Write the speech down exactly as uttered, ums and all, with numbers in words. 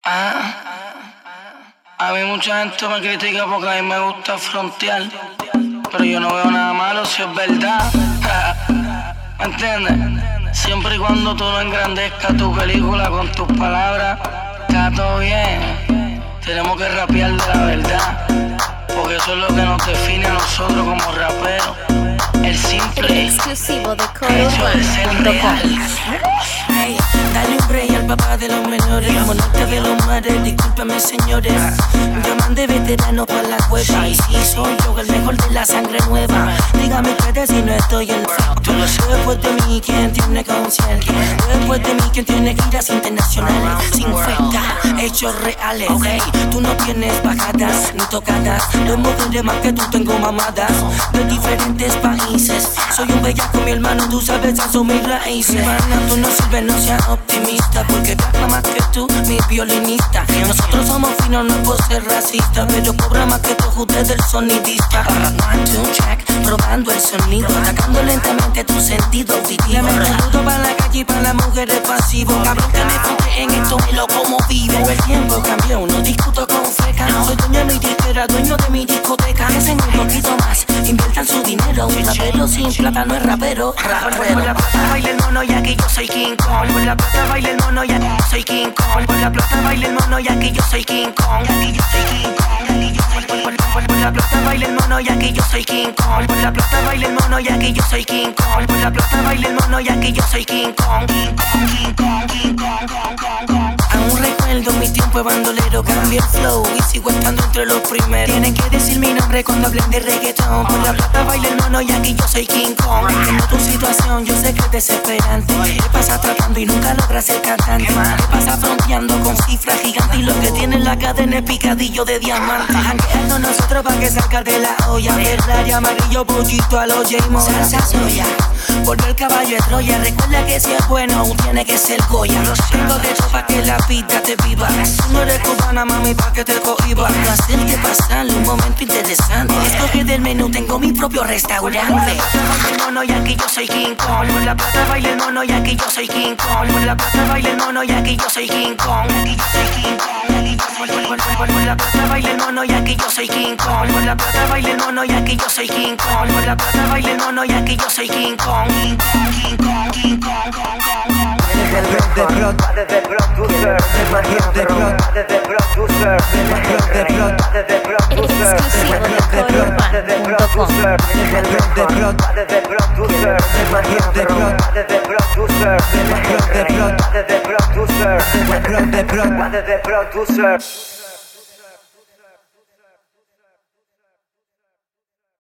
Ah, a mí mucha gente me critica porque a mí me gusta frontear, pero yo no veo nada malo si es verdad. ¿Me entiendes? Siempre y cuando tú no engrandezcas tu película con tus palabras, está todo bien. Tenemos que rapear de la verdad, porque eso es lo que nos define a nosotros como raperos. El simple exclusivo de hecho de ser real. Hey, dale un rey al papá de los menores, monarca de los mares, discúlpeme señores. Llaman de veterano para la cueva, y si soy yo el mejor de la sangre nueva. Dígame ustedes si no estoy en facto. Después de mí, ¿quién tiene concierto? Después de mí, ¿quién tiene giras internacionales? Sin feca, hechos reales. Hey, tú no tienes bajadas ni tocadas. Los modelos más que tú tengo mamadas de diferentes países. Soy un bellaco, mi hermano, tú sabes, esas son mis raíces. Hermana, tú no sirves, no seas optimista, porque viaja más que tú, mi violinista. Nosotros somos finos, no es por ser racista, pero cobra más que todos ustedes el sonidista. One, two, check, probando el sonido, atacando lentamente tu sentido auditivo. Me saludo para la calle y para las mujeres pasivos. Cabrón, que me enfoque en esto, me lo como vivo. Pero el tiempo cambió, no discuto con feca. Soy dueño de mi disquera, dueño de mi discoteca. Hacen un poquito más, inviertan su dinero. Un rapero sin plata no es rapero. Rapero. Por la plata baila el mono y aquí yo soy King Kong. Por la plata baila el mono y aquí yo soy King Kong. Por la plata baila el mono y aquí yo soy King Kong. Aquí yo soy King Kong. Por la plata baila el mono y aquí yo soy King Kong. Por la plata baila el mono y aquí yo soy King Kong. Por la plata baila el mono y aquí yo soy King Kong. King Kong, King Kong, King Kong, Kong, Kong, Kong. Aún recuerdo mi tiempo de bandolero, cambié el flow y sigo estando entre los primeros. Tienen que decir mi nombre cuando hablen de reggaetón. Por la plata baila el mono y aquí yo soy King Kong. Entiendo tu situación, yo sé que es desesperante. ¿Qué pasa tratando y nunca logras ser cantante? ¿Qué pasa fronteando con cifras gigantes y lo que tiene en la cadena es picadillo de diamante? Jangueando nosotros pa' que salga de la olla. Ferrari, amarillo, pollito a los J-Mo. Salsa soya, volvió el caballo de Troya. Recuerda que si es bueno aún tiene que ser Goya. Tengo de todo pa' que la vida te viva. Tú no eres cubana, mami, pa' que te cohiba. Quiero hacerte pasar un momento interesante. Escogí del menú, tengo mi propio restaurante. Por la plata baila el mono y aquí yo soy King Kong. Por la plata baila el mono y aquí yo soy King Kong. Por la plata baila el mono y aquí yo soy King Kong. Aquí yo soy King Kong. Por la plata baila el mono y aquí yo soy King Kong. Por la plata baila el mono y aquí yo soy King Kong. Por la plata baila el mono y aquí yo soy King Kong. King Kong, King Kong, King Kong, Kong, Kong. Desde producer, desde producer, desde producer, exclusivo de coreoban punto com. desde producer, desde producer, desde producer.